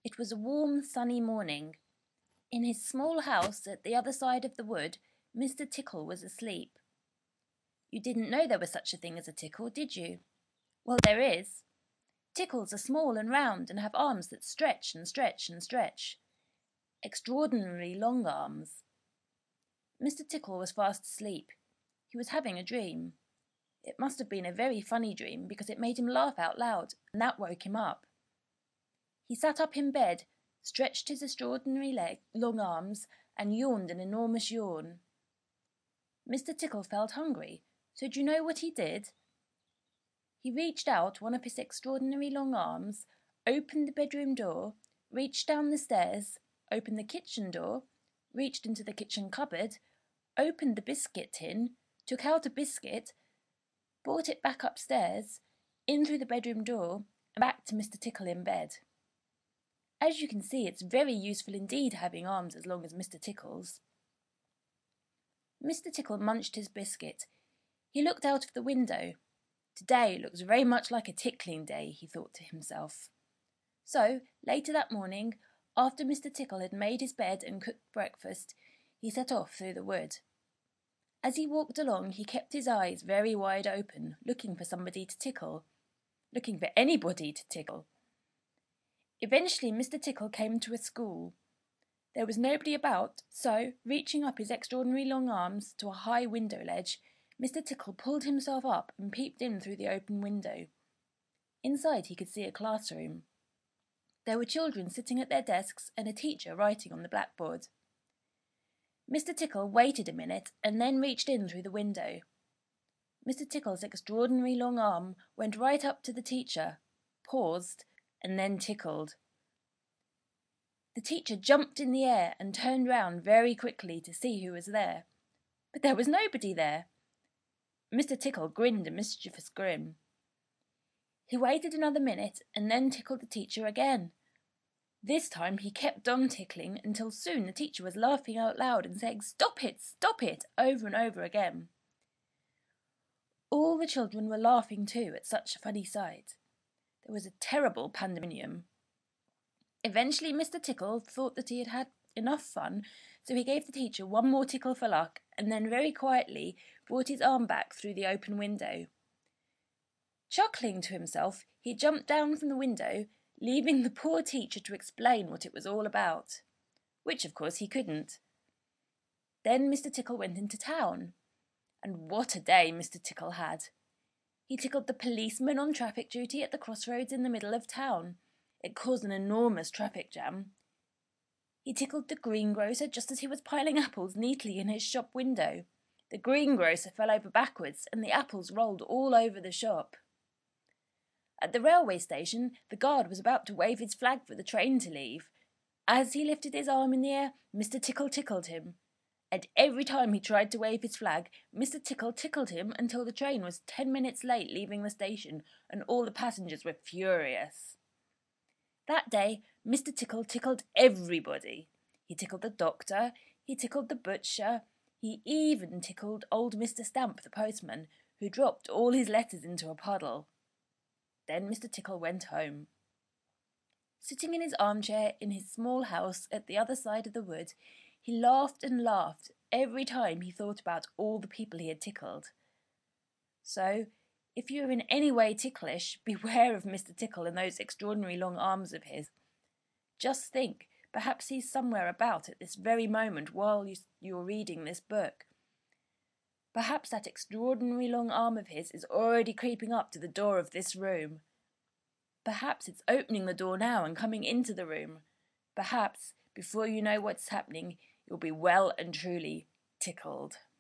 It was a warm, sunny morning. In his small house at the other side of the wood, Mr. Tickle was asleep. You didn't know there was such a thing as a tickle, did you? Well, there is. Tickles are small and round and have arms that stretch and stretch and stretch. Extraordinarily long arms. Mr. Tickle was fast asleep. He was having a dream. It must have been a very funny dream because it made him laugh out loud, and that woke him up. He sat up in bed, stretched his extraordinary long arms, and yawned an enormous yawn. Mr. Tickle felt hungry, so do you know what he did? He reached out one of his extraordinary long arms, opened the bedroom door, reached down the stairs, opened the kitchen door, reached into the kitchen cupboard, opened the biscuit tin, took out a biscuit, brought it back upstairs, in through the bedroom door, and back to Mr. Tickle in bed. As you can see, it's very useful indeed having arms as long as Mr. Tickle's. Mr. Tickle munched his biscuit. He looked out of the window. Today looks very much like a tickling day, he thought to himself. So, later that morning, after Mr. Tickle had made his bed and cooked breakfast, he set off through the wood. As he walked along, he kept his eyes very wide open, looking for somebody to tickle, looking for anybody to tickle. Eventually, Mr. Tickle came to a school. There was nobody about, so, reaching up his extraordinary long arms to a high window ledge, Mr. Tickle pulled himself up and peeped in through the open window. Inside he could see a classroom. There were children sitting at their desks and a teacher writing on the blackboard. Mr. Tickle waited a minute and then reached in through the window. Mr. Tickle's extraordinary long arm went right up to the teacher, paused, and then tickled. The teacher jumped in the air and turned round very quickly to see who was there. But there was nobody there. Mr. Tickle grinned a mischievous grin. He waited another minute and then tickled the teacher again. This time he kept on tickling until soon the teacher was laughing out loud and saying, stop it, over and over again. All the children were laughing too at such a funny sight. There was a terrible pandemonium. Eventually Mr. Tickle thought that he had had enough fun, so he gave the teacher one more tickle for luck and then very quietly brought his arm back through the open window. Chuckling to himself, he jumped down from the window, leaving the poor teacher to explain what it was all about, which of course he couldn't. Then Mr. Tickle went into town, and what a day Mr. Tickle had. He tickled the policeman on traffic duty at the crossroads in the middle of town. It caused an enormous traffic jam. He tickled the greengrocer just as he was piling apples neatly in his shop window. The greengrocer fell over backwards, and the apples rolled all over the shop. At the railway station, the guard was about to wave his flag for the train to leave. As he lifted his arm in the air, Mr. Tickle tickled him. And every time he tried to wave his flag, Mr. Tickle tickled him until the train was 10 minutes late leaving the station, and all the passengers were furious. That day, Mr. Tickle tickled everybody. He tickled the doctor, he tickled the butcher, he even tickled old Mr. Stamp, the postman, who dropped all his letters into a puddle. Then Mr. Tickle went home. Sitting in his armchair in his small house at the other side of the wood, he laughed and laughed every time he thought about all the people he had tickled. So, if you are in any way ticklish, beware of Mr. Tickle and those extraordinary long arms of his. Just think, perhaps he's somewhere about at this very moment while you're reading this book. Perhaps that extraordinary long arm of his is already creeping up to the door of this room. Perhaps it's opening the door now and coming into the room. Perhaps, before you know what's happening, you'll be well and truly tickled.